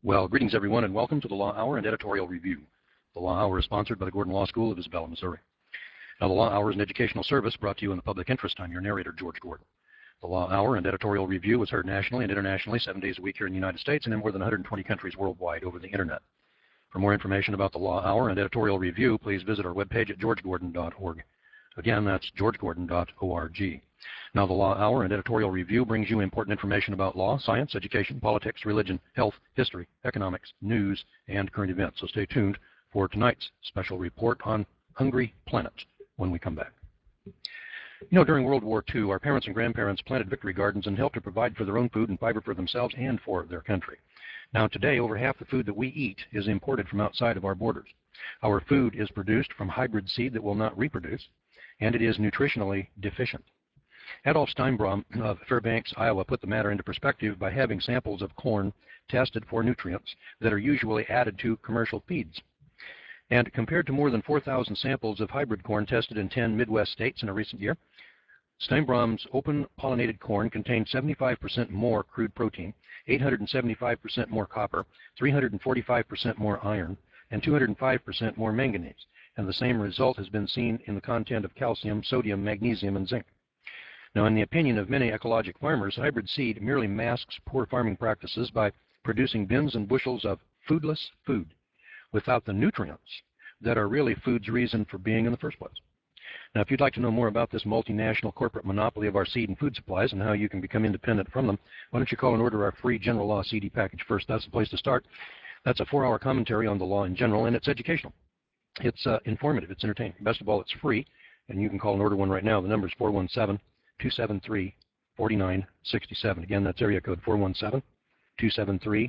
Well, greetings everyone, and welcome to the Law Hour and Editorial Review. The Law Hour is sponsored by the Gordon Law School of Isabella, Missouri. Now, the Law Hour is an educational service brought to you in the public interest. I'm your narrator, George Gordon. The Law Hour and Editorial Review is heard nationally and internationally 7 days a week here in the United States and in more than 120 countries worldwide over the Internet. For more information about the Law Hour and Editorial Review, please visit our webpage at georgegordon.org. Again, that's georgegordon.org. Now, the Law Hour and Editorial Review brings you important information about law, science, education, politics, religion, health, history, economics, news, and current events. So stay tuned for tonight's special report on Hungry Planet when we come back. You know, during World War II, our parents and grandparents planted victory gardens and helped to provide for their own food and fiber for themselves and for their country. Now, today, over half the food that we eat is imported from outside of our borders. Our food is produced from hybrid seed that will not reproduce, and it is nutritionally deficient. Adolf Steinbrom of Fairbanks, Iowa, put the matter into perspective by having samples of corn tested for nutrients that are usually added to commercial feeds. And compared to more than 4,000 samples of hybrid corn tested in 10 Midwest states in a recent year, Steinbrom's open-pollinated corn contained 75% more crude protein, 875% more copper, 345% more iron, and 205% more manganese. And the same result has been seen in the content of calcium, sodium, magnesium, and zinc. Now, in the opinion of many ecologic farmers, hybrid seed merely masks poor farming practices by producing bins and bushels of foodless food without the nutrients that are really food's reason for being in the first place. Now, if you'd like to know more about this multinational corporate monopoly of our seed and food supplies and how you can become independent from them, why don't you call and order our free General Law CD package first? That's the place to start. That's a 4-hour commentary on the law in general, and it's educational. It's informative. It's entertaining. Best of all, it's free, and you can call and order one right now. The number is 417-273-4967. Again, that's area code 417-273-4967.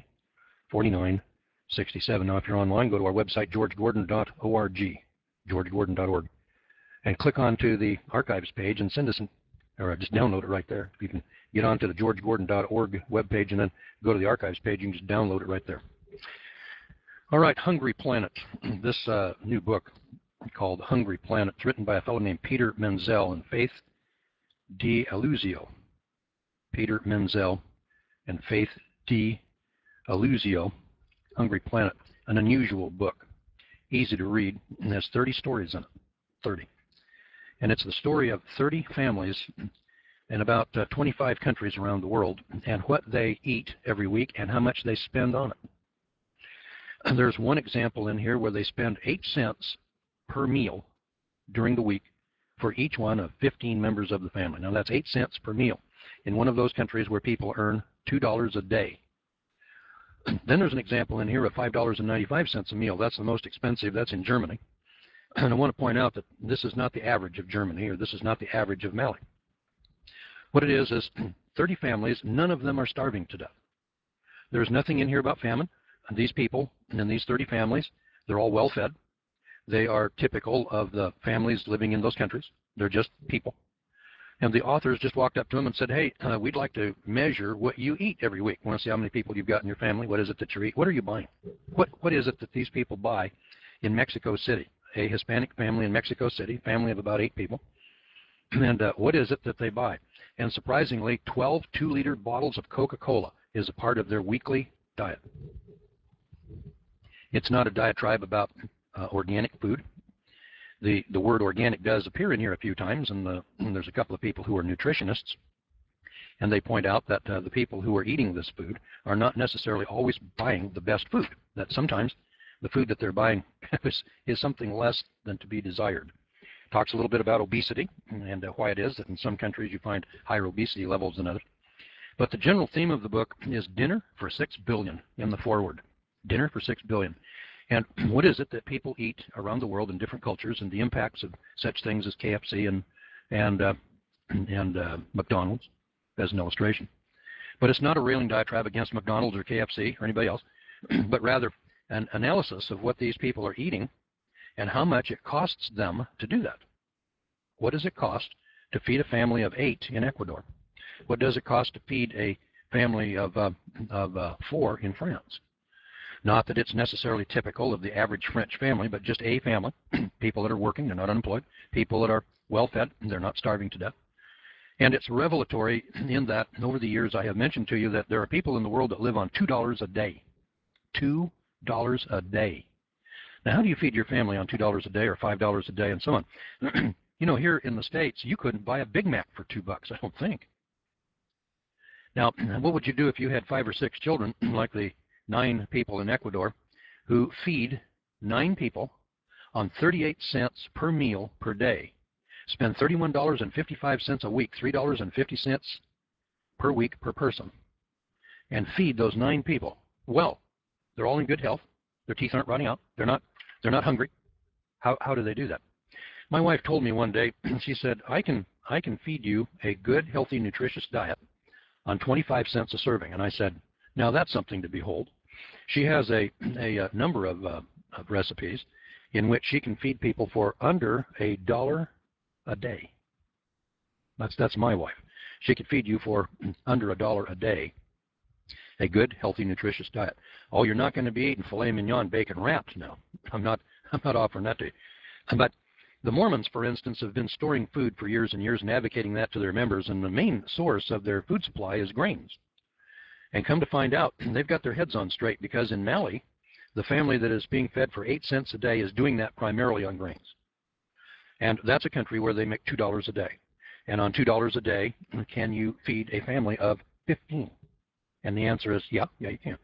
Now, if you're online, go to our website, georgegordon.org, georgegordon.org, and click onto the archives page and send us or just download it right there. You can get onto the georgegordon.org webpage and then go to the archives page. You can just download it right there. All right, Hungry Planet. This new book called Hungry Planet. It's written by a fellow named Peter Menzel and Faith D'Aluzio. Peter Menzel and Faith D'Aluzio. Hungry Planet. An unusual book. Easy to read. And has 30 stories in it. 30. And it's the story of 30 families in about 25 countries around the world and what they eat every week and how much they spend on it. And there's one example in here where they spend 8 cents per meal during the week for each one of 15 members of the family. Now, that's 8 cents per meal in one of those countries where people earn $2 a day. Then there's an example in here of $5.95 a meal. That's the most expensive. That's in Germany. And I want to point out that this is not the average of Germany, or this is not the average of Mali. What it is 30 families, none of them are starving to death. There's nothing in here about famine. And these people and these 30 families, they're all well fed. They are typical of the families living in those countries. They're just people. And the authors just walked up to them and said, hey, we'd like to measure what you eat every week. We want to see how many people you've got in your family. What is it that you eat? What are you buying? What is it that these people buy in Mexico City? A Hispanic family in Mexico City, family of about 8 people. And what is it that they buy? And surprisingly, 12 2-liter bottles of Coca-Cola is a part of their weekly diet. It's not a diatribe about organic food. The word organic does appear in here a few times, and there's a couple of people who are nutritionists, and they point out that the people who are eating this food are not necessarily always buying the best food, that sometimes the food that they're buying is something less than to be desired. Talks a little bit about obesity and why it is that in some countries you find higher obesity levels than others. But the general theme of the book is dinner for $6 billion in the foreword. Dinner for $6 billion. And what is it that people eat around the world in different cultures and the impacts of such things as KFC and McDonald's as an illustration. But it's not a railing diatribe against McDonald's or KFC or anybody else, but rather an analysis of what these people are eating and how much it costs them to do that. What does it cost to feed a family of 8 in Ecuador? What does it cost to feed a family of 4 in France? Not that it's necessarily typical of the average French family, but just a family, people that are working, they're not unemployed, people that are well-fed, they're not starving to death. And it's revelatory in that over the years I have mentioned to you that there are people in the world that live on $2 a day. $2 a day. Now, how do you feed your family on $2 a day or $5 a day and so on? You know, here in the States, you couldn't buy a Big Mac for $2, I don't think. Now, what would you do if you had 5 or 6 children, like the 9 people in Ecuador, who feed 9 people on 38 cents per meal per day, spend $31.55 a week, $3.50 per week per person, and feed those 9 people? Well, they're all in good health. Their teeth aren't rotting out. They're not hungry. How do they do that? My wife told me one day, she said, I can feed you a good, healthy, nutritious diet on 25 cents a serving. And I said, now that's something to behold. She has a number of recipes in which she can feed people for under $1 a day. That's my wife. She could feed you for under $1 a day a good, healthy, nutritious diet. Oh, you're not going to be eating filet mignon bacon wraps now. I'm not offering that to you. But the Mormons, for instance, have been storing food for years and years and advocating that to their members, and the main source of their food supply is grains. And come to find out, they've got their heads on straight, because in Mali, the family that is being fed for 8 cents a day is doing that primarily on grains. And that's a country where they make $2 a day. And on $2 a day, can you feed a family of 15? And the answer is, yeah, you can.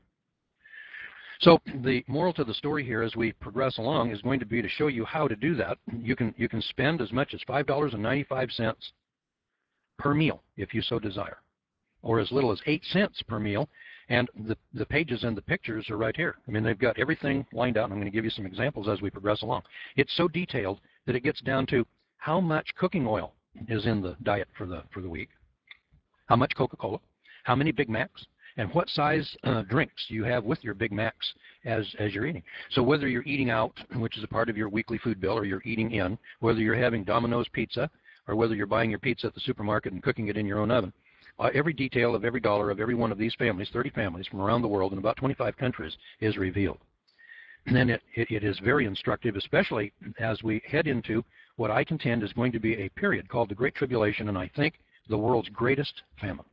So the moral to the story here as we progress along is going to be to show you how to do that. You can spend as much as $5.95 per meal if you so desire, or as little as 8 cents per meal. And the pages and the pictures are right here. I mean, they've got everything lined out, and I'm going to give you some examples as we progress along. It's so detailed that it gets down to how much cooking oil is in the diet for the week, how much Coca-Cola, how many Big Macs, and what size drinks you have with your Big Macs as you're eating. So whether you're eating out, which is a part of your weekly food bill, or you're eating in, whether you're having Domino's pizza, or whether you're buying your pizza at the supermarket and cooking it in your own oven, every detail of every dollar of every one of these families, 30 families from around the world in about 25 countries, is revealed. And then it is very instructive, especially as we head into what I contend is going to be a period called the Great Tribulation, and I think the world's greatest famine.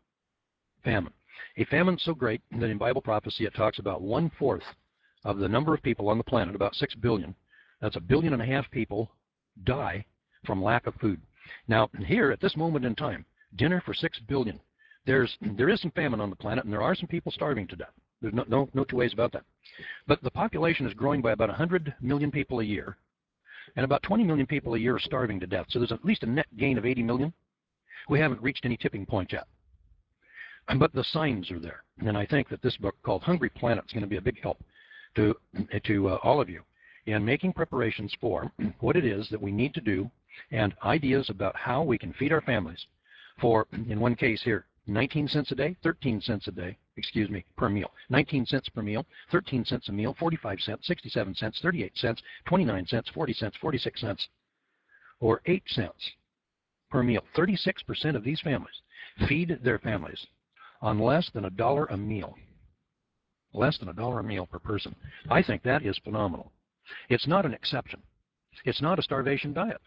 A famine so great that in Bible prophecy it talks about 1/4 of the number of people on the planet, about 6 billion, that's 1.5 billion people, die from lack of food. Now, here at this moment in time, dinner for 6 billion. There is some famine on the planet, and there are some people starving to death. There's no two ways about that. But the population is growing by about 100 million people a year, and about 20 million people a year are starving to death. So there's at least a net gain of 80 million. We haven't reached any tipping point yet. But the signs are there, and I think that this book called Hungry Planet is going to be a big help to all of you in making preparations for what it is that we need to do, and ideas about how we can feed our families for, in one case here, 19 cents a day, 13 cents a day, per meal. 19 cents per meal, 13 cents a meal, 45 cents, 67 cents, 38 cents, 29 cents, 40 cents, 46 cents, or 8 cents per meal. 36% of these families feed their families on less than $1 a meal. Less than $1 a meal per person. I think that is phenomenal. It's not an exception. It's not a starvation diet.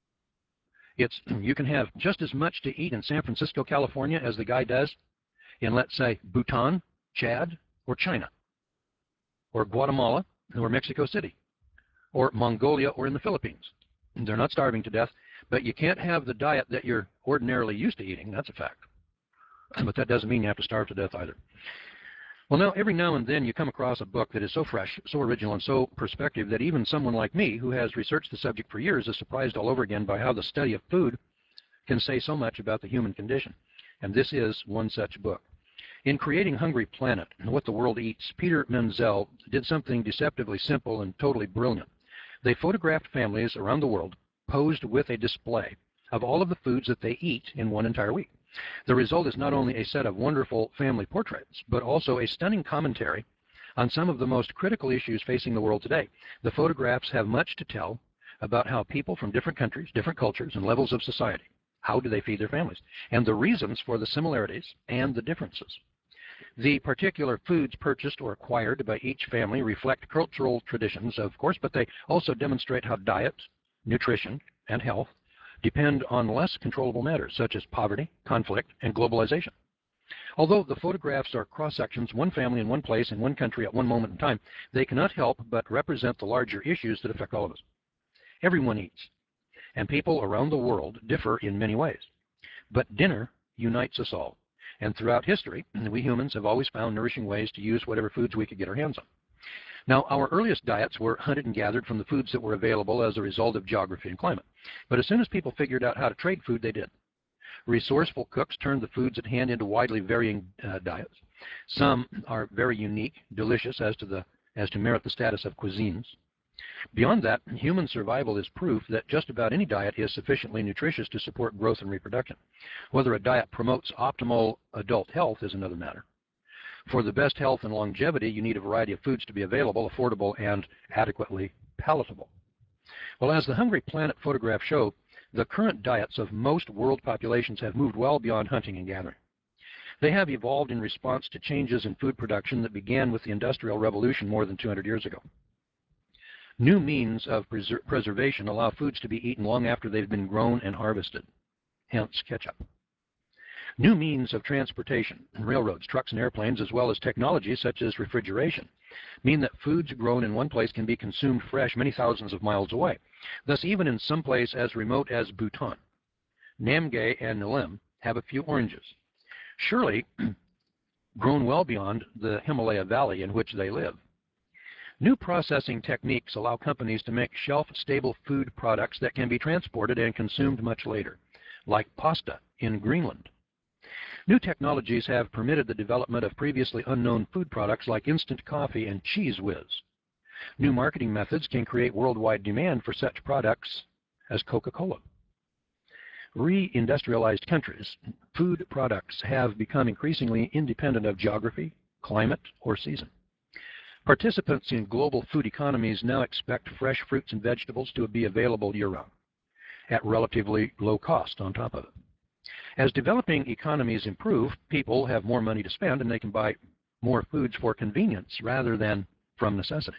You can have just as much to eat in San Francisco, California as the guy does in, let's say, Bhutan, Chad, or China, or Guatemala, or Mexico City, or Mongolia, or in the Philippines. They're not starving to death, but you can't have the diet that you're ordinarily used to eating. That's a fact. But that doesn't mean you have to starve to death either. Well, now, every now and then you come across a book that is so fresh, so original, and so perspective that even someone like me, who has researched the subject for years, is surprised all over again by how the study of food can say so much about the human condition. And this is one such book. In creating Hungry Planet, What the World Eats, Peter Menzel did something deceptively simple and totally brilliant. They photographed families around the world posed with a display of all of the foods that they eat in one entire week. The result is not only a set of wonderful family portraits, but also a stunning commentary on some of the most critical issues facing the world today. The photographs have much to tell about how people from different countries, different cultures, and levels of society, how do they feed their families, and the reasons for the similarities and the differences. The particular foods purchased or acquired by each family reflect cultural traditions, of course, but they also demonstrate how diet, nutrition, and health depend on less controllable matters such as poverty, conflict, and globalization. Although the photographs are cross-sections, one family in one place in one country at one moment in time, they cannot help but represent the larger issues that affect all of us. Everyone eats, and people around the world differ in many ways. But dinner unites us all, and throughout history, we humans have always found nourishing ways to use whatever foods we could get our hands on. Now, our earliest diets were hunted and gathered from the foods that were available as a result of geography and climate. But as soon as people figured out how to trade food, they did. Resourceful cooks turned the foods at hand into widely varying diets. Some are very unique, delicious as to merit the status of cuisines. Beyond that, human survival is proof that just about any diet is sufficiently nutritious to support growth and reproduction. Whether a diet promotes optimal adult health is another matter. For the best health and longevity, you need a variety of foods to be available, affordable, and adequately palatable. Well, as the Hungry Planet photographs show, the current diets of most world populations have moved well beyond hunting and gathering. They have evolved in response to changes in food production that began with the Industrial Revolution more than 200 years ago. New means of preservation allow foods to be eaten long after they've been grown and harvested, hence ketchup. New means of transportation, railroads, trucks, and airplanes, as well as technologies such as refrigeration, mean that foods grown in one place can be consumed fresh many thousands of miles away. Thus, even in some place as remote as Bhutan, Namgay and Nilim have a few oranges, surely grown well beyond the Himalaya Valley in which they live. New processing techniques allow companies to make shelf-stable food products that can be transported and consumed much later, like pasta in Greenland. New technologies have permitted the development of previously unknown food products like instant coffee and Cheez Whiz. New marketing methods can create worldwide demand for such products as Coca-Cola. Re-industrialized countries, food products have become increasingly independent of geography, climate, or season. Participants in global food economies now expect fresh fruits and vegetables to be available year-round, at relatively low cost on top of it. As developing economies improve, people have more money to spend and they can buy more foods for convenience rather than from necessity.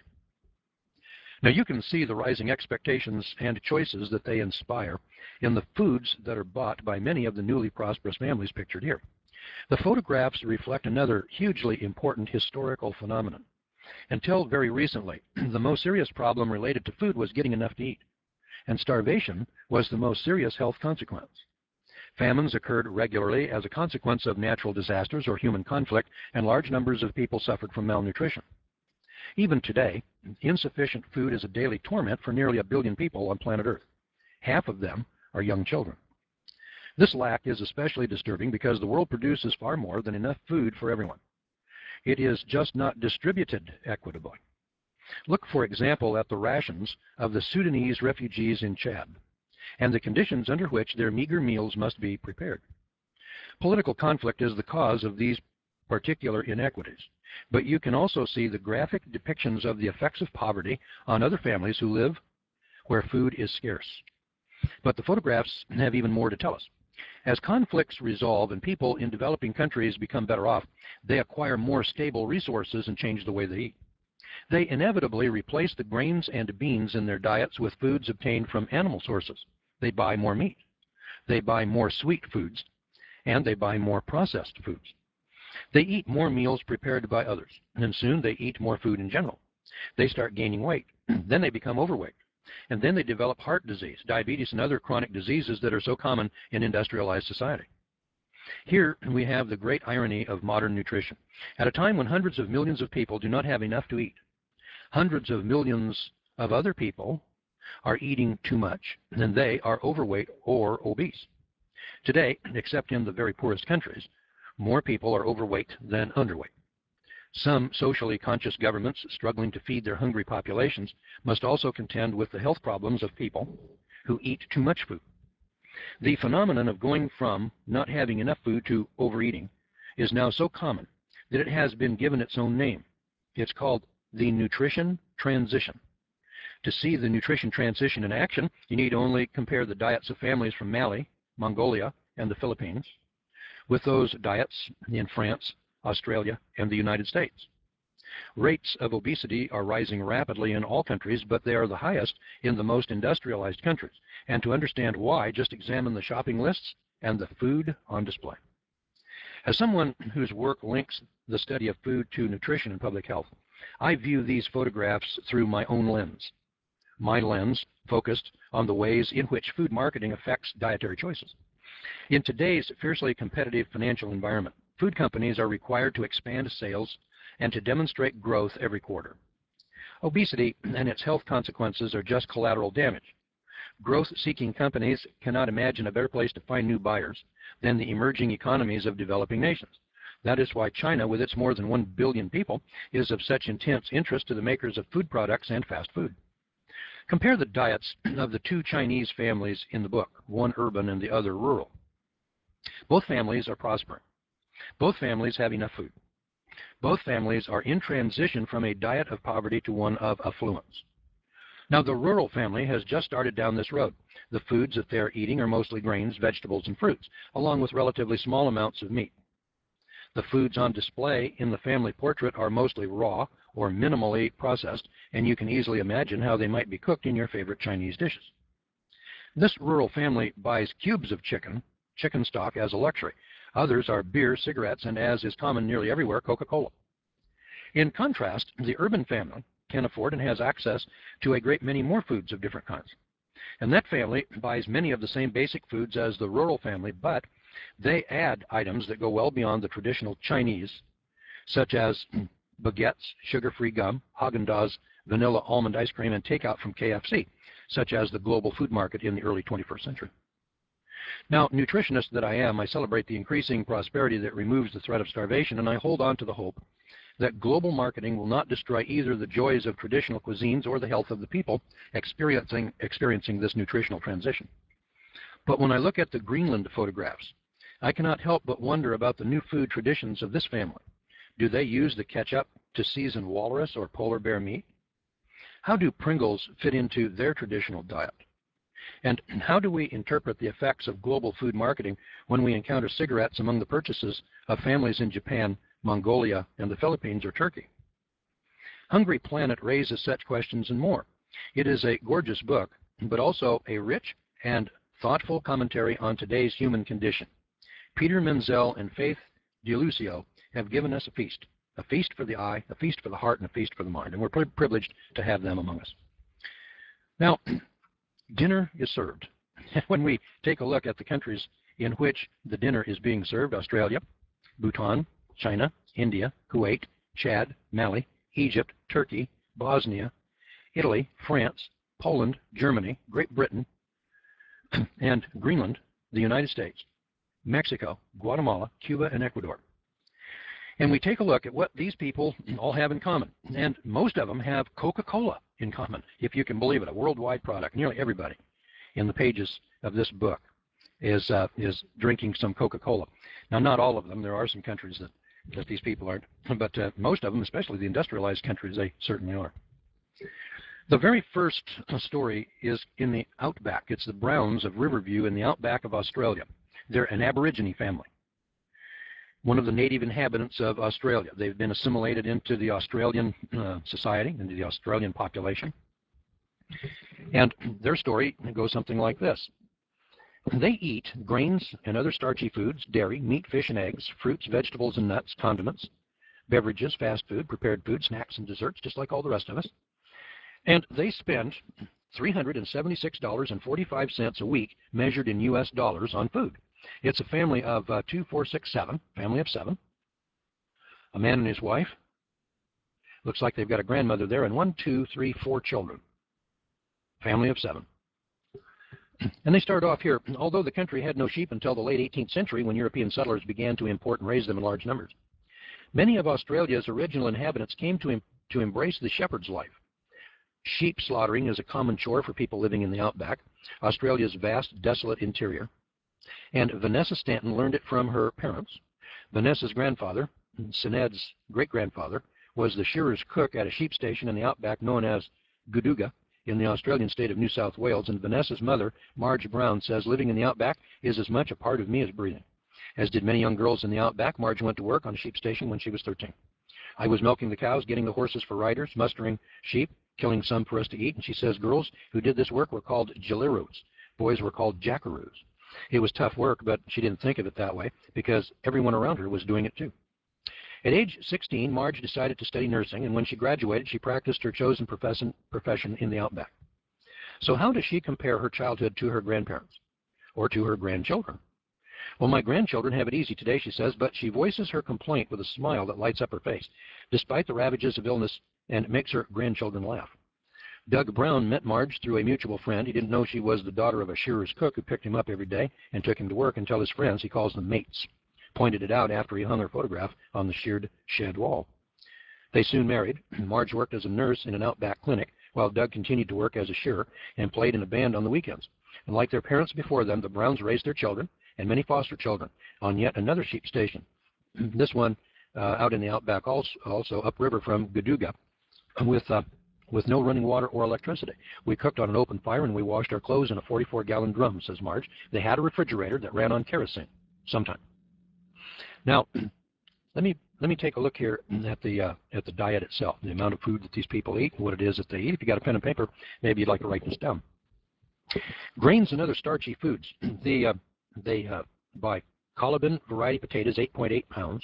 Now you can see the rising expectations and choices that they inspire in the foods that are bought by many of the newly prosperous families pictured here. The photographs reflect another hugely important historical phenomenon. Until very recently, the most serious problem related to food was getting enough to eat, and starvation was the most serious health consequence. Famines occurred regularly as a consequence of natural disasters or human conflict, and large numbers of people suffered from malnutrition. Even today, insufficient food is a daily torment for nearly 1 billion people on planet Earth. Half of them are young children. This lack is especially disturbing because the world produces far more than enough food for everyone. It is just not distributed equitably. Look, for example, at the rations of the Sudanese refugees in Chad and the conditions under which their meager meals must be prepared. Political conflict is the cause of these particular inequities, but you can also see the graphic depictions of the effects of poverty on other families who live where food is scarce. But the photographs have even more to tell us. As conflicts resolve and people in developing countries become better off, they acquire more stable resources and change the way they eat. They inevitably replace the grains and beans in their diets with foods obtained from animal sources. They buy more meat. They buy more sweet foods. And they buy more processed foods. They eat more meals prepared by others, and soon they eat more food in general. They start gaining weight. Then they become overweight. And then they develop heart disease, diabetes, and other chronic diseases that are so common in industrialized society. Here we have the great irony of modern nutrition. At a time when hundreds of millions of people do not have enough to eat, hundreds of millions of other people are eating too much, and they are overweight or obese. Today, except in the very poorest countries, more people are overweight than underweight. Some socially conscious governments struggling to feed their hungry populations must also contend with the health problems of people who eat too much food. The phenomenon of going from not having enough food to overeating is now so common that it has been given its own name. It's called the nutrition transition. To see the nutrition transition in action, you need only compare the diets of families from Mali, Mongolia, and the Philippines with those diets in France, Australia, and the United States. Rates of obesity are rising rapidly in all countries, but they are the highest in the most industrialized countries. And to understand why, just examine the shopping lists and the food on display. As someone whose work links the study of food to nutrition and public health, I view these photographs through my own lens. My lens focused on the ways in which food marketing affects dietary choices. In today's fiercely competitive financial environment, food companies are required to expand sales and to demonstrate growth every quarter. Obesity and its health consequences are just collateral damage. Growth-seeking companies cannot imagine a better place to find new buyers than the emerging economies of developing nations. That is why China, with its more than 1 billion people, is of such intense interest to the makers of food products and fast food. Compare the diets of the two Chinese families in the book, one urban and the other rural. Both families are prospering. Both families have enough food. Both families are in transition from a diet of poverty to one of affluence. Now, the rural family has just started down this road. The foods that they're eating are mostly grains, vegetables, and fruits, along with relatively small amounts of meat. The foods on display in the family portrait are mostly raw or minimally processed, and you can easily imagine how they might be cooked in your favorite Chinese dishes. This rural family buys cubes of chicken stock as a luxury. Others are beer, cigarettes, and, as is common nearly everywhere, Coca-Cola. In contrast, the urban family can afford and has access to a great many more foods of different kinds. And that family buys many of the same basic foods as the rural family, but they add items that go well beyond the traditional Chinese, such as baguettes, sugar-free gum, Haagen-Dazs, vanilla almond ice cream, and takeout from KFC, such as the global food market in the early 21st century. Now, nutritionist that I am, I celebrate the increasing prosperity that removes the threat of starvation, and I hold on to the hope that global marketing will not destroy either the joys of traditional cuisines or the health of the people experiencing this nutritional transition. But when I look at the Greenland photographs, I cannot help but wonder about the new food traditions of this family. Do they use the ketchup to season walrus or polar bear meat? How do Pringles fit into their traditional diet? And how do we interpret the effects of global food marketing when we encounter cigarettes among the purchases of families in Japan, Mongolia, and the Philippines or Turkey? Hungry Planet raises such questions and more. It is a gorgeous book, but also a rich and thoughtful commentary on today's human condition. Peter Menzel and Faith DeLucio have given us a feast for the eye, a feast for the heart, and a feast for the mind, and we're privileged to have them among us. Now, dinner is served. When we take a look at the countries in which the dinner is being served, Australia, Bhutan, China, India, Kuwait, Chad, Mali, Egypt, Turkey, Bosnia, Italy, France, Poland, Germany, Great Britain, and Greenland, the United States, Mexico, Guatemala, Cuba, and Ecuador. And we take a look at what these people all have in common. And most of them have Coca-Cola in common, if you can believe it, a worldwide product. Nearly everybody in the pages of this book is drinking some Coca-Cola. Now, not all of them. There are some countries that these people aren't. But most of them, especially the industrialized countries, they certainly are. The very first story is in the outback. It's the Browns of Riverview in the outback of Australia. They're an Aborigine family, one of the native inhabitants of Australia. They've been assimilated into the Australian society, into the Australian population. And their story goes something like this. They eat grains and other starchy foods, dairy, meat, fish, and eggs, fruits, vegetables, and nuts, condiments, beverages, fast food, prepared food, snacks, and desserts, just like all the rest of us. And they spend $376.45 a week measured in U.S. dollars on food. It's a family of 2, 4, 6, 7, family of 7. A man and his wife. Looks like they've got a grandmother there, and 1, 2, 3, 4 children. Family of 7. And they start off here. Although the country had no sheep until the late 18th century when European settlers began to import and raise them in large numbers, many of Australia's original inhabitants came to embrace the shepherd's life. Sheep slaughtering is a common chore for people living in the outback, Australia's vast, desolate interior. And Vanessa Stanton learned it from her parents. Vanessa's grandfather, Sined's great-grandfather, was the shearer's cook at a sheep station in the outback known as Goodoogah in the Australian state of New South Wales. And Vanessa's mother, Marge Brown, says living in the outback is as much a part of me as breathing. As did many young girls in the outback, Marge went to work on a sheep station when she was 13. I was milking the cows, getting the horses for riders, mustering sheep, killing some for us to eat. And she says girls who did this work were called Jilleroos. Boys were called Jackaroos. It was tough work, but she didn't think of it that way because everyone around her was doing it too. At age 16, Marge decided to study nursing, and when she graduated, she practiced her chosen profession in the outback. So how does she compare her childhood to her grandparents or to her grandchildren? Well, my grandchildren have it easy today, she says, but she voices her complaint with a smile that lights up her face, despite the ravages of illness, and it makes her grandchildren laugh. Doug Brown met Marge through a mutual friend. He didn't know she was the daughter of a shearer's cook who picked him up every day and took him to work until his friends, he calls them mates, pointed it out after he hung her photograph on the sheared shed wall. They soon married. Marge worked as a nurse in an outback clinic, while Doug continued to work as a shearer and played in a band on the weekends. And like their parents before them, the Browns raised their children and many foster children on yet another sheep station. This one out in the outback, also upriver from Gaduga, with no running water or electricity. We cooked on an open fire and we washed our clothes in a 44-gallon drum, says Marge. They had a refrigerator that ran on kerosene sometime. Now, let me take a look here at the diet itself, the amount of food that these people eat, what it is that they eat. If you got a pen and paper, maybe you'd like to write this down. Grains and other starchy foods. They buy Colobin variety potatoes, 8.8 pounds,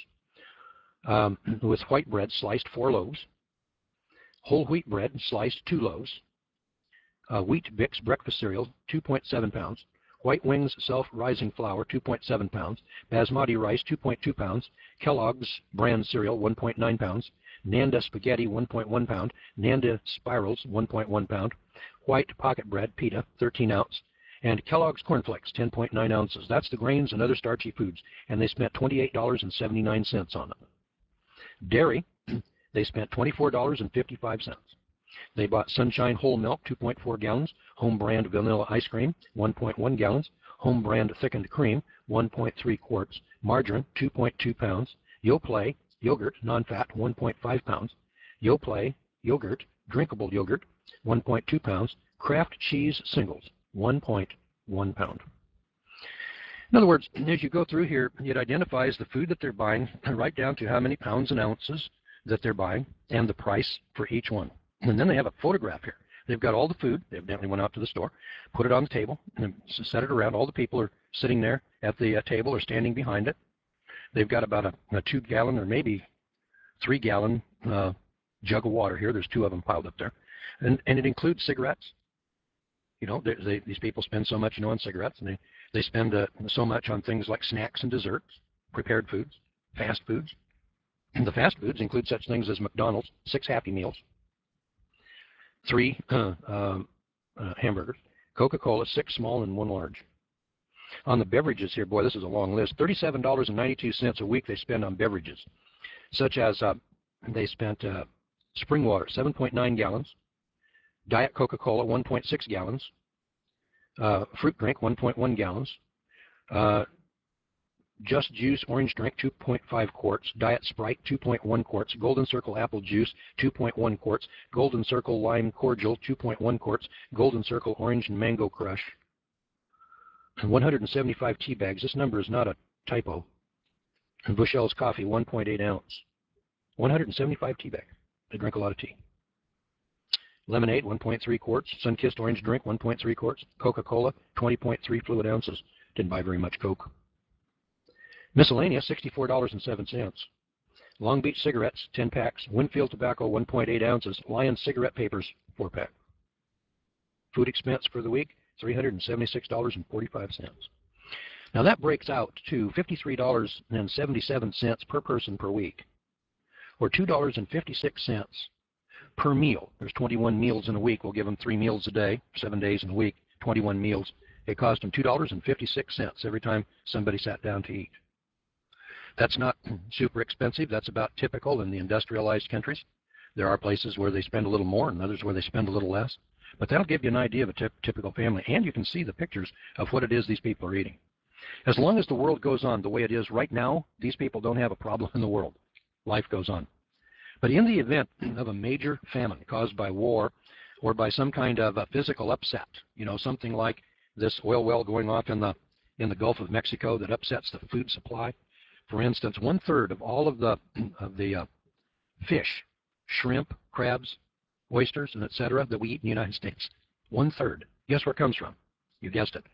with white bread sliced 4 loaves, whole wheat bread sliced 2 loaves, wheat Bix breakfast cereal, 2.7 pounds, White Wings self-rising flour, 2.7 pounds, basmati rice, 2.2 pounds, Kellogg's brand cereal, 1.9 pounds, Nanda spaghetti, 1.1 pound, Nanda spirals, 1.1 pound, white pocket bread, pita, 13 ounce, and Kellogg's cornflakes, 10.9 ounces. That's the grains and other starchy foods, and they spent $28.79 on them. Dairy, they spent $24.55. They bought Sunshine whole milk, 2.4 gallons, home brand vanilla ice cream, 1.1 gallons, home brand thickened cream, 1.3 quarts, margarine, 2.2 pounds, Yoplait yogurt, non-fat, 1.5 pounds, Yoplait yogurt, drinkable yogurt, 1.2 pounds, Kraft cheese singles, 1.1 pound. In other words, as you go through here, it identifies the food that they're buying, right down to how many pounds and ounces that they're buying, and the price for each one. And then they have a photograph here. They've got all the food. They evidently went out to the store, put it on the table, and set it around. All the people are sitting there at the table or standing behind it. They've got about a 2-gallon or maybe 3-gallon jug of water here. There's 2 of them piled up there. And it includes cigarettes. You know, these people spend so much, on cigarettes, and they spend so much on things like snacks and desserts, prepared foods, fast foods. And the fast foods include such things as McDonald's, 6 Happy Meals, 3 hamburgers, Coca-Cola, 6 small and 1 large. On the beverages here, boy, this is a long list. $37.92 a week they spend on beverages, such as they spent spring water, 7.9 gallons, Diet Coca-Cola, 1.6 gallons, fruit drink, 1.1 gallons, Just Juice orange drink, 2.5 quarts, Diet Sprite, 2.1 quarts, Golden Circle apple juice, 2.1 quarts, Golden Circle lime cordial, 2.1 quarts, Golden Circle orange and mango crush, 175 tea bags. This number is not a typo. And Bushell's coffee, 1.8 ounce. 175 tea bags. They drink a lot of tea. Lemonade, 1.3 quarts. Sunkissed orange drink, 1.3 quarts. Coca-Cola, 20.3 fluid ounces. Didn't buy very much Coke. Miscellaneous, $64.07. Long Beach cigarettes, 10 packs. Winfield tobacco, 1.8 ounces. Lion cigarette papers, 4-pack. Food expense for the week, $376.45. Now that breaks out to $53.77 per person per week, or $2.56 per meal. There's 21 meals in a week. We'll give them 3 meals a day, 7 days in a week, 21 meals. It cost them $2.56 every time somebody sat down to eat. That's not super expensive. That's about typical in the industrialized countries. There are places where they spend a little more and others where they spend a little less. But that'll give you an idea of a typical family. And you can see the pictures of what it is these people are eating. As long as the world goes on the way it is right now, these people don't have a problem in the world. Life goes on. But in the event of a major famine caused by war or by some kind of a physical upset, something like this oil well going off in the Gulf of Mexico that upsets the food supply. For instance, 1/3 of all of the fish, shrimp, crabs, oysters, and etc. that we eat in the United States, 1/3. Guess where it comes from? You guessed it.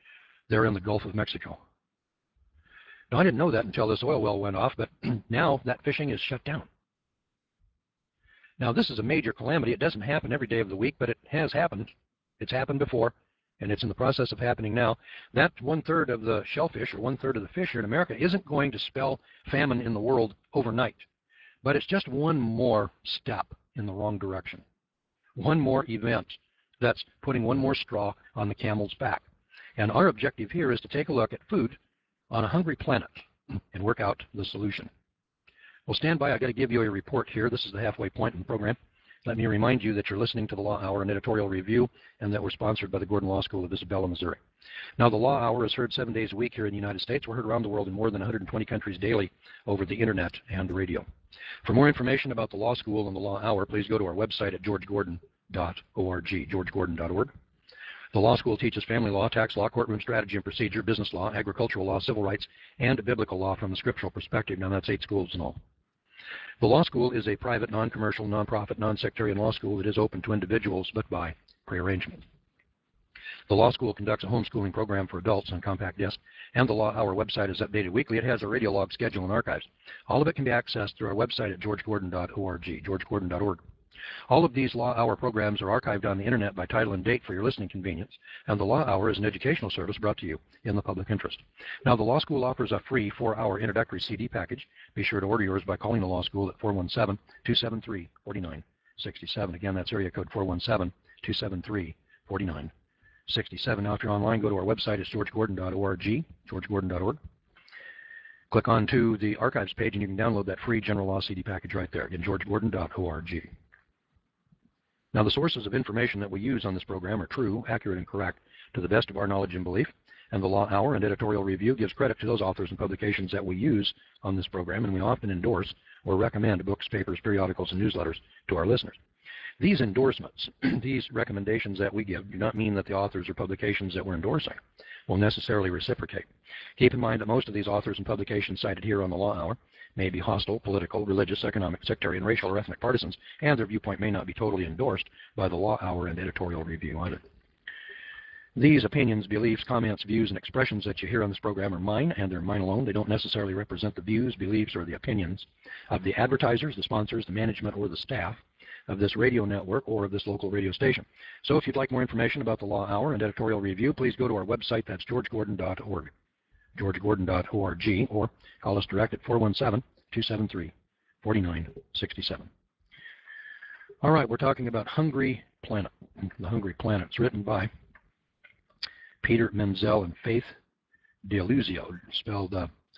They're in the Gulf of Mexico. Now, I didn't know that until this oil well went off, but now that fishing is shut down. Now, this is a major calamity. It doesn't happen every day of the week, but it has happened. It's happened before, and it's in the process of happening now. That 1/3 of the shellfish, or 1/3 of the fish here in America, isn't going to spell famine in the world overnight. But it's just one more step in the wrong direction. One more event that's putting one more straw on the camel's back. And our objective here is to take a look at food on a hungry planet and work out the solution. Well, stand by. I've got to give you a report here. This is the halfway point in the program. Let me remind you that you're listening to the Law Hour and Editorial Review, and that we're sponsored by the Gordon Law School of Isabella, Missouri. Now, the Law Hour is heard 7 days a week here in the United States. We're heard around the world in more than 120 countries daily over the Internet and radio. For more information about the Law School and the Law Hour, please go to our website at georgegordon.org, georgegordon.org. The law school teaches family law, tax law, courtroom strategy and procedure, business law, agricultural law, civil rights, and biblical law from the scriptural perspective. Now, that's 8 schools in all. The law school is a private, non-commercial, non-profit, non-sectarian law school that is open to individuals, but by prearrangement. The law school conducts a homeschooling program for adults on compact disc, and the Law Hour website is updated weekly. It has a radio log schedule and archives. All of it can be accessed through our website at georgegordon.org, georgegordon.org. All of these Law Hour programs are archived on the Internet by title and date for your listening convenience, and the Law Hour is an educational service brought to you in the public interest. Now, the Law School offers a free 4-hour introductory CD package. Be sure to order yours by calling the Law School at 417-273-4967. Again, that's area code 417-273-4967. Now, if you're online, go to our website. It's georgegordon.org, georgegordon.org. Click on to the archives page, and you can download that free general law CD package right there. Again, georgegordon.org. Now, the sources of information that we use on this program are true, accurate, and correct to the best of our knowledge and belief, and the Law Hour and Editorial Review gives credit to those authors and publications that we use on this program, and we often endorse or recommend books, papers, periodicals, and newsletters to our listeners. These endorsements, these recommendations that we give, do not mean that the authors or publications that we're endorsing will necessarily reciprocate. Keep in mind that most of these authors and publications cited here on the Law Hour may be hostile, political, religious, economic, sectarian, racial, or ethnic partisans, and their viewpoint may not be totally endorsed by the Law Hour and Editorial Review either. These opinions, beliefs, comments, views, and expressions that you hear on this program are mine, and they're mine alone. They don't necessarily represent the views, beliefs, or the opinions of the advertisers, the sponsors, the management, or the staff of this radio network or of this local radio station. So if you'd like more information about the Law Hour and Editorial Review, please go to our website. That's georgegordon.org, georgegordon.org, or call us direct at 417-273-4967. All right, we're talking about Hungry Planet. The Hungry Planet. It's written by Peter Menzel and Faith D'Aluisio, spelled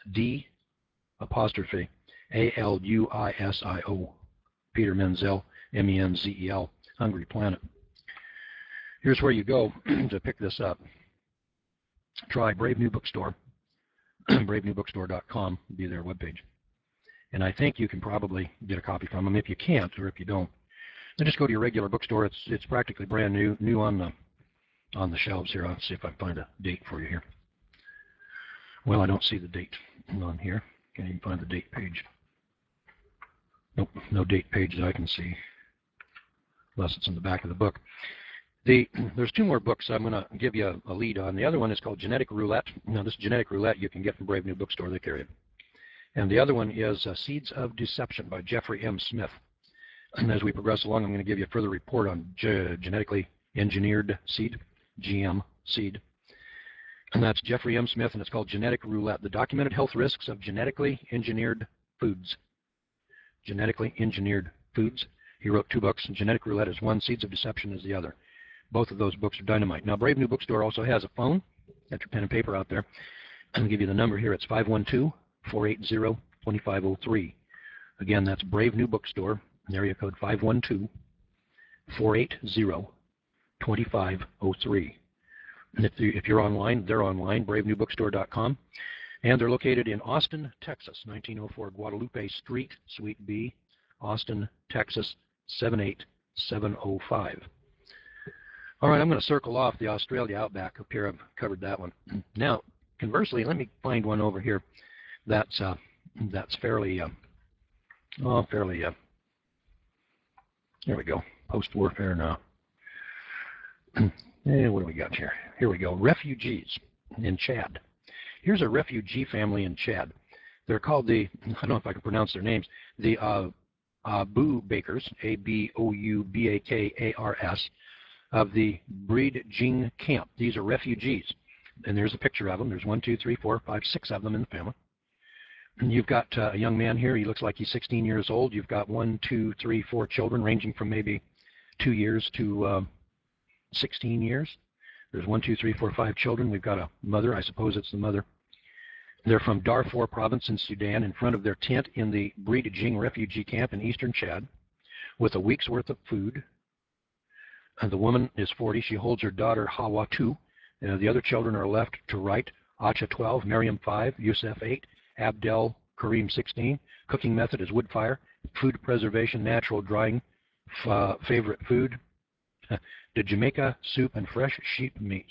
D''Aluisio. Peter Menzel, M-E-N-Z-E-L, Hungry Planet. Here's where you go to pick this up. Try Brave New Bookstore, bravenewbookstore.com, would be their webpage. And I think you can probably get a copy from them. If you can't, or if you don't, then just go to your regular bookstore. It's practically brand new on the shelves here. I'll see if I can find a date for you here. Well, I don't see the date on here. Can't even find the date page. Nope, no date page that I can see, unless it's in the back of the book. There's 2 more books I'm going to give you a lead on. The other one is called Genetic Roulette. Now, this Genetic Roulette you can get from Brave New Bookstore. They carry it. And the other one is Seeds of Deception by Jeffrey M. Smith. And as we progress along, I'm going to give you a further report on genetically engineered seed, GM seed. And that's Jeffrey M. Smith, and it's called Genetic Roulette, the documented health risks of genetically engineered foods. Genetically engineered foods. He wrote 2 books, and Genetic Roulette is one, Seeds of Deception is the other. Both of those books are dynamite. Now, Brave New Bookstore also has a phone. Got your pen and paper out there. I'm going to give you the number here. It's 512-480-2503. Again, that's Brave New Bookstore, area code 512-480-2503. And if you're online, they're online, bravenewbookstore.com. And they're located in Austin, Texas, 1904 Guadalupe Street, Suite B, Austin, Texas, 78705. All right, I'm going to circle off the Australia Outback up here. I've covered that one. Now, conversely, let me find one over here that's fairly, there we go, post-warfare now. What do we got here? Here we go, refugees. in Chad. Here's a refugee family in Chad. They're called the, I don't know if I can pronounce their names, the Abu Bakars, Aboubakars, of the Breed Jing camp. These are refugees. And there's a picture of them. There's 1, 2, 3, 4, 5, 6 of them in the family. And you've got a young man here. He looks like he's 16 years old. You've got 1, 2, 3, 4 children ranging from maybe 2 years to 16 years. There's 1, 2, 3, 4, 5 children. We've got a mother. I suppose it's the mother. They're from Darfur province in Sudan, in front of their tent in the Breed Jing refugee camp in eastern Chad with a week's worth of food. And the woman is 40. She holds her daughter Hawa 2. The other children are left to right. Acha 12, Miriam 5, Yusuf 8, Abdel Karim 16. Cooking method is wood fire. Food preservation, natural drying. Favorite food, the Jamaica soup and fresh sheep meat.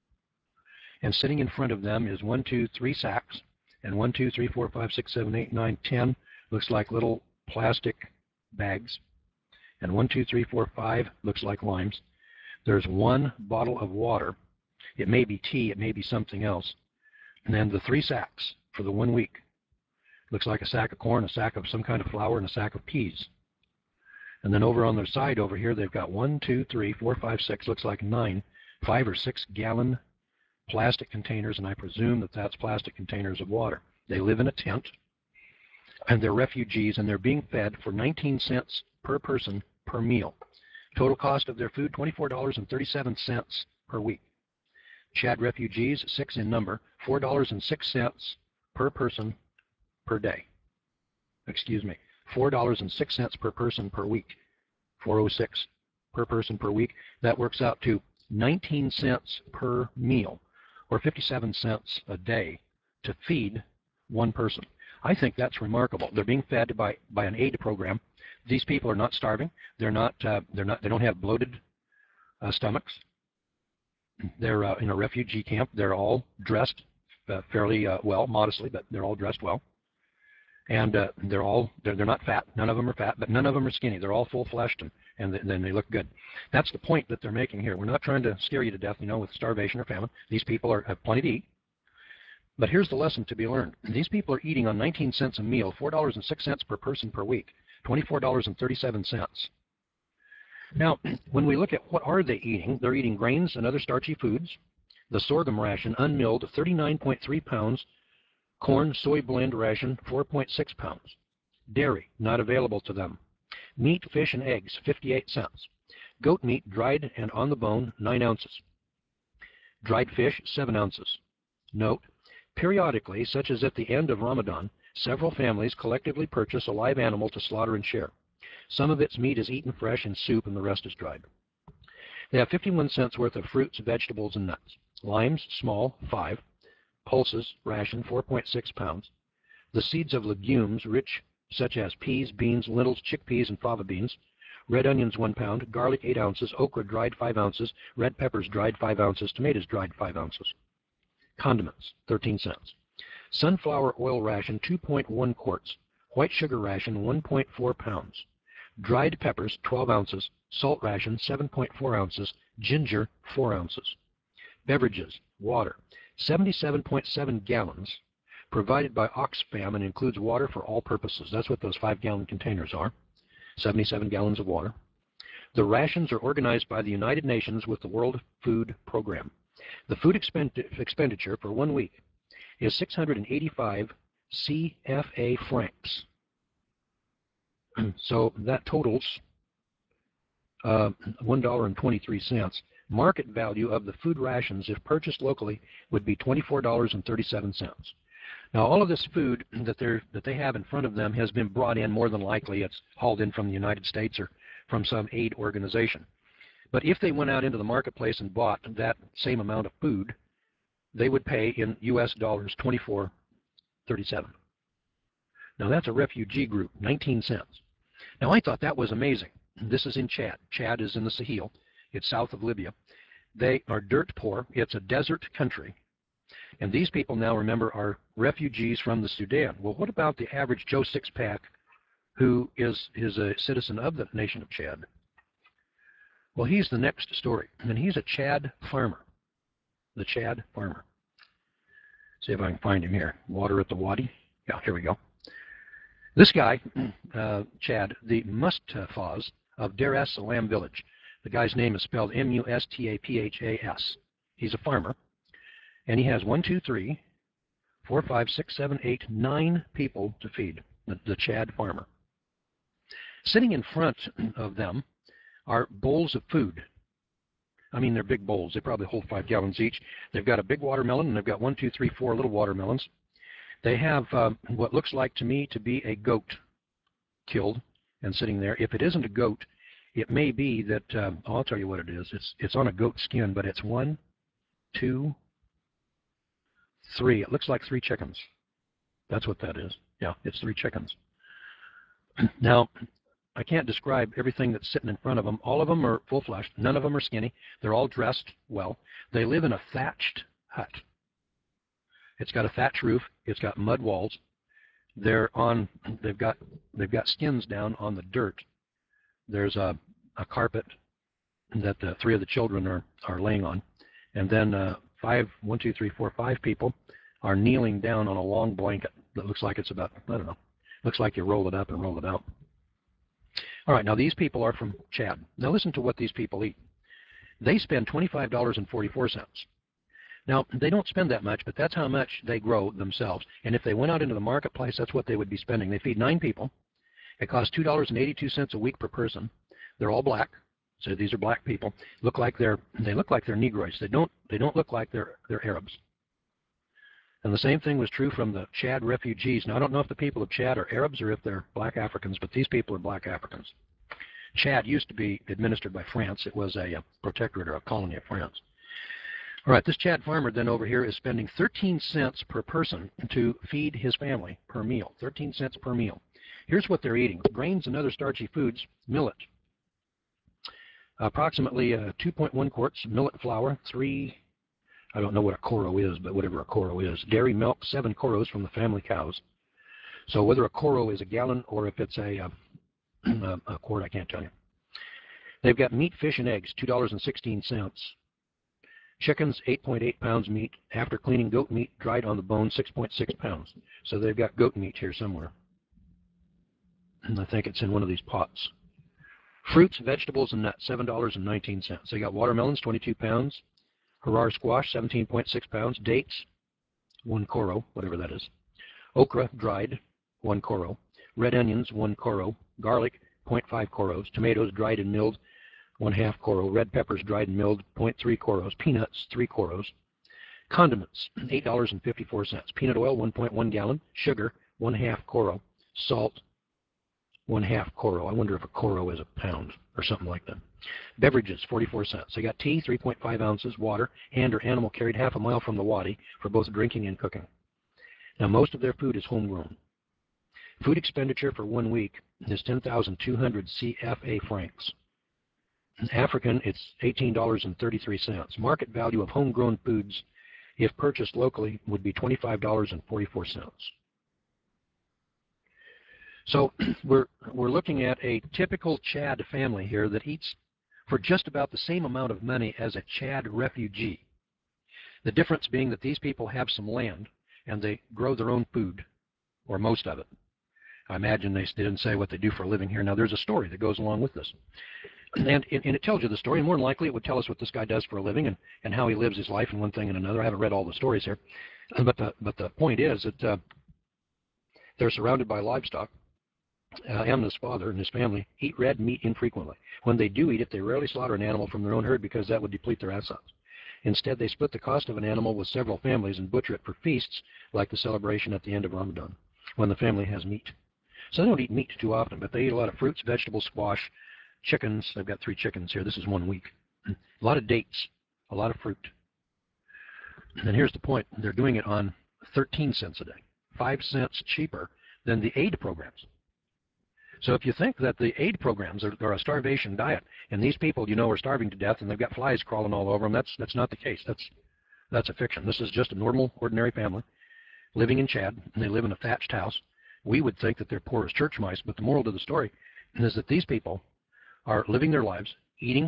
And sitting in front of them is 1, 2, 3 sacks. And 1, 2, 3, 4, 5, 6, 7, 8, 9, 10. Looks like little plastic bags. And 1, 2, 3, 4, 5 looks like limes. There's 1 bottle of water. It may be tea, it may be something else. And then the 3 sacks for the 1 week. Looks like a sack of corn, a sack of some kind of flour, and a sack of peas. And then over on their side over here, they've got 1, 2, 3, 4, 5, 6, looks like 9, 5 or 6 gallon plastic containers, and I presume that that's plastic containers of water. They live in a tent, and they're refugees, and they're being fed for 19 cents per person per meal. Total cost of their food, $24.37 per week. Chad refugees, 6 in number, $4.06 per person per day. Excuse me, $4.06 per person per week. 406 per person per week. That works out to 19 cents per meal, or 57 cents a day to feed 1 person. I think that's remarkable. They're being fed by an aid program. These people are not starving. They don't have bloated stomachs. They're in a refugee camp. They're all dressed fairly well, modestly, but they're all dressed well. And they're not fat. None of them are fat, but none of them are skinny. They're all full-fleshed, and then they look good. That's the point that they're making here. We're not trying to scare you to death, with starvation or famine. These people have plenty to eat. But here's the lesson to be learned. These people are eating on 19 cents a meal, $4.06 per person per week, $24.37. Now, when we look at what are they eating, they're eating grains and other starchy foods. The sorghum ration, unmilled, 39.3 pounds. Corn, soy blend ration, 4.6 pounds. Dairy, not available to them. Meat, fish, and eggs, 58 cents. Goat meat, dried and on the bone, 9 ounces. Dried fish, 7 ounces. Note, periodically, such as at the end of Ramadan, several families collectively purchase a live animal to slaughter and share. Some of its meat is eaten fresh in soup and the rest is dried. They have 51 cents worth of fruits, vegetables, and nuts. Limes, small, 5. Pulses, ration, 4.6 pounds. The seeds of legumes, rich, such as peas, beans, lentils, chickpeas, and fava beans. Red onions, 1 pound. Garlic, 8 ounces. Okra, dried, 5 ounces. Red peppers, dried, 5 ounces. Tomatoes, dried, 5 ounces. Condiments, 13 cents. Sunflower oil ration, 2.1 quarts. White sugar ration, 1.4 pounds. Dried peppers, 12 ounces. Salt ration, 7.4 ounces. Ginger, 4 ounces. Beverages, water, 77.7 gallons, provided by Oxfam, and includes water for all purposes. That's what those 5-gallon containers are, 77 gallons of water. The rations are organized by the United Nations with the World Food Program. The food expenditure for 1 week is 685 CFA francs. So that totals $1.23. Market value of the food rations, if purchased locally, would be $24.37. Now, all of this food that they have in front of them has been brought in. More than likely, it's hauled in from the United States or from some aid organization. But if they went out into the marketplace and bought that same amount of food, they would pay in U.S. dollars $24.37. Now, that's a refugee group, 19 cents. Now, I thought that was amazing. This is in Chad. Chad is in the Sahel. It's south of Libya. They are dirt poor. It's a desert country. And these people now, remember, are refugees from the Sudan. Well, what about the average Joe Sixpack who is a citizen of the nation of Chad? Well, he's the next story, and he's a Chad farmer, the Chad farmer. See if I can find him here. Water at the Wadi. Yeah, here we go. This guy, Chad, the Mustafaz of Dar es Salaam village. The guy's name is spelled M-U-S-T-A-P-H-A-S. He's a farmer, and he has 1, 2, 3, 4, 5, 6, 7, 8, 9 people to feed, the Chad farmer. Sitting in front of them are bowls of food. I mean, they're big bowls. They probably hold 5 gallons each. They've got a big watermelon, and they've got 1, 2, 3, 4 little watermelons. They have what looks like to me to be a goat killed and sitting there. If it isn't a goat, it may be that, I'll tell you what it is. It's on a goat skin, but it's 1, 2, 3. It looks like 3 chickens. That's what that is. Yeah, it's 3 chickens. Now, I can't describe everything that's sitting in front of them. All of them are full-fleshed. None of them are skinny. They're all dressed well. They live in a thatched hut. It's got a thatch roof. It's got mud walls. They've got skins down on the dirt. There's a carpet that the 3 of the children are laying on, and then 5 people are kneeling down on a long blanket that looks like it's about, I don't know, looks like you roll it up and roll it out. All right, now these people are from Chad. Now listen to what these people eat. They spend $25.44. Now, they don't spend that much, but that's how much they grow themselves. And if they went out into the marketplace, that's what they would be spending. They feed 9 people. It costs $2.82 a week per person. They're all black, so these are black people. They look like they're Negroids. They don't look like they're Arabs. And the same thing was true from the Chad refugees. Now, I don't know if the people of Chad are Arabs or if they're black Africans, but these people are black Africans. Chad used to be administered by France. It was a protectorate or a colony of France. All right, this Chad farmer then over here is spending 13 cents per person to feed his family per meal. 13 cents per meal. Here's what they're eating. Grains and other starchy foods, millet. Approximately 2.1 quarts millet flour, 3, I don't know what a koro is, but whatever a koro is. Dairy milk, 7 koros from the family cows. So whether a koro is a gallon or if it's a quart, I can't tell you. They've got meat, fish, and eggs, $2.16. Chickens, 8.8 pounds meat. After cleaning, goat meat, dried on the bone, 6.6 pounds. So they've got goat meat here somewhere. And I think it's in one of these pots. Fruits, vegetables, and nuts, $7.19. They got watermelons, 22 pounds. Harar squash, 17.6 pounds. Dates, 1 koro, whatever that is. Okra, dried, 1 koro. Red onions, 1 koro. Garlic, 0.5 koros. Tomatoes, dried and milled, 1/2 koro. Red peppers, dried and milled, 0.3 koros. Peanuts, 3 koros. Condiments, $8.54. Peanut oil, 1.1 gallon. Sugar, 1/2 koro. Salt, 1/2 koro. I wonder if a koro is a pound or something like that. Beverages, 44 cents. They got tea, 3.5 ounces, water, and or animal carried 1/2 mile from the Wadi for both drinking and cooking. Now, most of their food is homegrown. Food expenditure for 1 week is 10,200 CFA francs. In African, it's $18.33. Market value of homegrown foods, if purchased locally, would be $25.44. So we're looking at a typical Chad family here that eats for just about the same amount of money as a Chad refugee. The difference being that these people have some land and they grow their own food, or most of it. I imagine they didn't say what they do for a living here. Now, there's a story that goes along with this. And it tells you the story, and more than likely it would tell us what this guy does for a living and how he lives his life and one thing and another. I haven't read all the stories here. But the point is that they're surrounded by livestock. Amna's father and his family eat red meat infrequently. When they do eat it, they rarely slaughter an animal from their own herd because that would deplete their assets. Instead, they split the cost of an animal with several families and butcher it for feasts, like the celebration at the end of Ramadan, when the family has meat. So they don't eat meat too often, but they eat a lot of fruits, vegetables, squash, chickens. They've got 3 chickens here. This is 1 week. A lot of dates, a lot of fruit. And here's the point. They're doing it on 13 cents a day, 5 cents cheaper than the aid programs. So if you think that the aid programs are a starvation diet, and these people, are starving to death, and they've got flies crawling all over them, that's not the case. That's a fiction. This is just a normal, ordinary family living in Chad, and they live in a thatched house. We would think that they're poor as church mice, but the moral to the story is that these people are living their lives, eating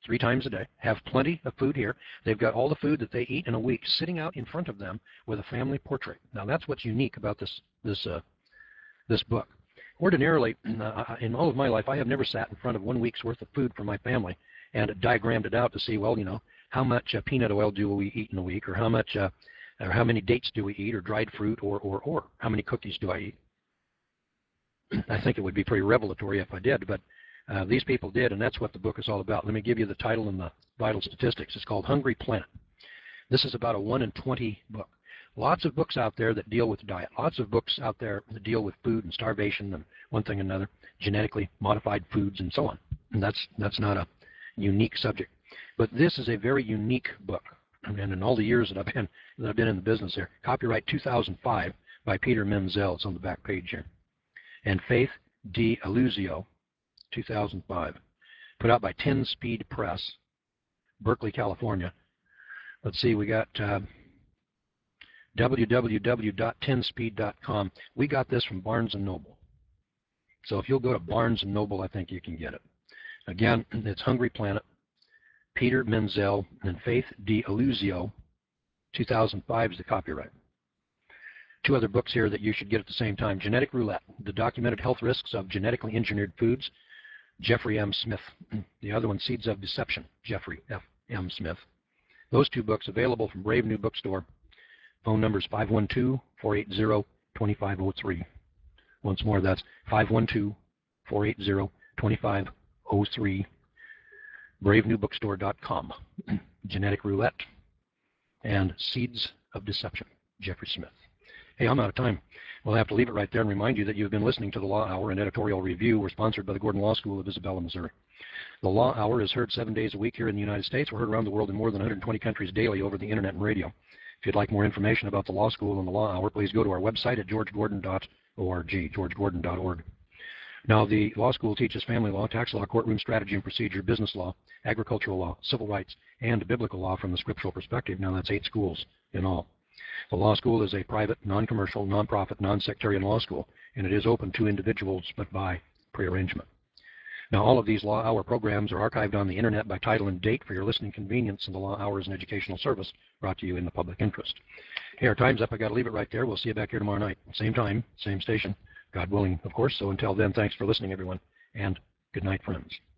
3 times a day, have plenty of food here. They've got all the food that they eat in a week sitting out in front of them with a family portrait. Now that's what's unique about this book. Ordinarily, in all of my life, I have never sat in front of 1 week's worth of food for my family and diagrammed it out to see, well, how much peanut oil do we eat in a week, or how many dates do we eat, or dried fruit, or how many cookies do I eat. I think it would be pretty revelatory if I did, but these people did, and that's what the book is all about. Let me give you the title and the vital statistics. It's called Hungry Planet. This is about a 1 in 20 book. Lots of books out there that deal with diet. Lots of books out there that deal with food and starvation and one thing and another, genetically modified foods and so on. And that's not a unique subject. But this is a very unique book. And in all the years that I've been in the business here, copyright 2005 by Peter Menzel. It's on the back page here. And Faith D'Aluzio, 2005. Put out by 10 Speed Press, Berkeley, California. Let's see, we got www.10speed.com. We got this from Barnes & Noble. So if you'll go to Barnes & Noble, I think you can get it. Again, it's Hungry Planet, Peter Menzel, and Faith D'Aluzio, 2005 is the copyright. 2 other books here that you should get at the same time. Genetic Roulette, The Documented Health Risks of Genetically Engineered Foods, Jeffrey M. Smith. The other one, Seeds of Deception, Jeffrey F. M. Smith. Those 2 books available from Brave New Bookstore. Phone number is 512-480-2503. Once more, that's 512-480-2503. BraveNewBookstore.com. Genetic Roulette and Seeds of Deception, Jeffrey Smith. Hey, I'm out of time. We'll have to leave it right there and remind you that you've been listening to the Law Hour and Editorial Review. We're sponsored by the Gordon Law School of Isabella, Missouri. The Law Hour is heard 7 days a week here in the United States. We're heard around the world in more than 120 countries daily over the internet and radio. If you'd like more information about the Law School and the Law Hour, please go to our website at georgegordon.org, georgegordon.org. Now, the law school teaches family law, tax law, courtroom strategy and procedure, business law, agricultural law, civil rights, and biblical law from the scriptural perspective. Now, that's 8 schools in all. The law school is a private, non-commercial, non-profit, non-sectarian law school, and it is open to individuals, but by prearrangement. Now, all of these Law Hour programs are archived on the internet by title and date for your listening convenience, and the Law Hour is an educational service brought to you in the public interest. Hey, our time's up. I got to leave it right there. We'll see you back here tomorrow night. Same time, same station. God willing, of course. So until then, thanks for listening, everyone, and good night, friends.